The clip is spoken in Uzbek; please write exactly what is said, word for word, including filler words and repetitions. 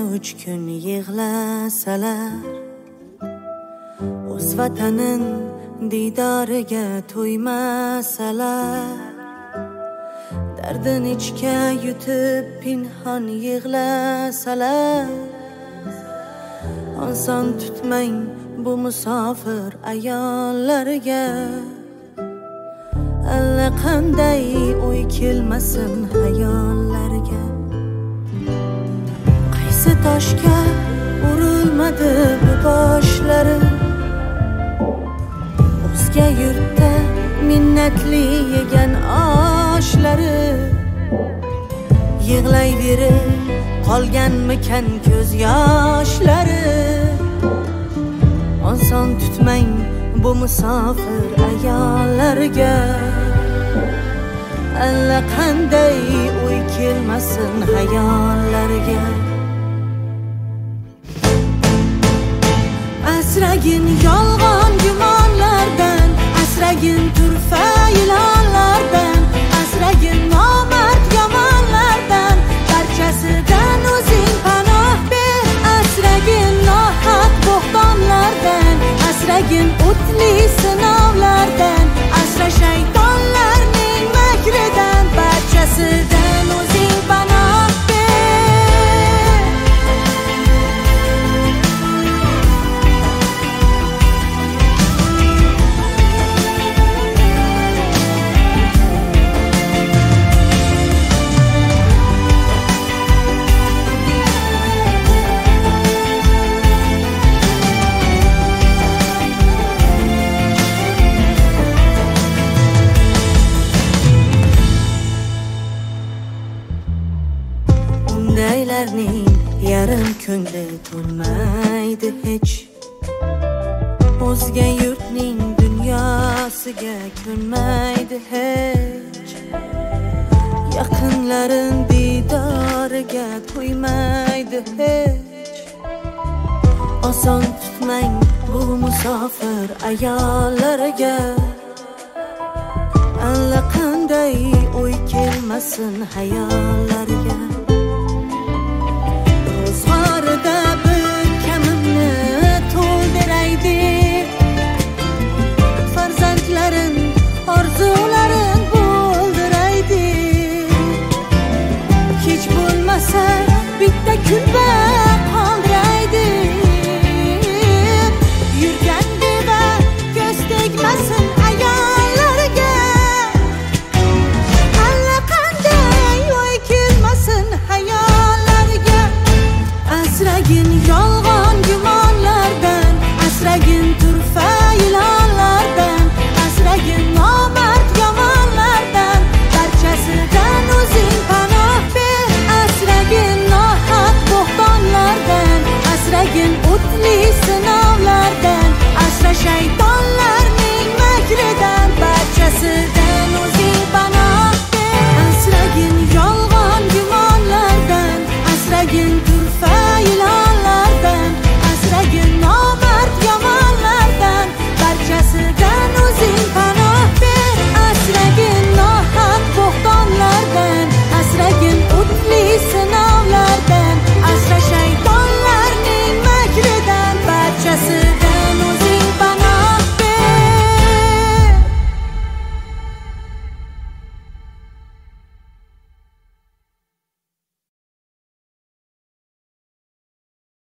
uch kun yig'lasalar, o'z vatanin didoriga to'ymasalar, dardin ichga yutib pinhon yig'lasalar, oson tutmang bu musofir ayollarga. Allaqanday o'y kelmasin hayollarga. Qaysi toshga urilmadi bu boshlari, o'zga yurtda minnatli yegan oshlari. Yig'layverib qolganmikan ko'z yoshlari. Oson tutmang bu musofir ayollarga. Allaqanday o'y kelmasin hayollarga. Asragin yolg'on gumonlardan, asragin turfa ilonlardan, asragin nomard yomonlardan, barchasidan o'zing panoh ber. Asragin nohaq bo'htonlardan, asragin o'tli sinovlardan, asra shaytonlarning makridan, barchasidan o'zing panoh ber. Undaylarning yarim ko'ngli to'lmaydi hech, o'zga yurtning dunyosiga ko'nmaydi hech, yaqinlarin didoriga to'ymaydi hech. Oson tutmang bu musofir ayollarga. Allaqanday o'y kelmasin hayollarga. Ro'zg'orida bir kamimni to'ldiraydi, farzandlarin orzularin bo'ldiraydi. Hech bo'lmasa bitta kulba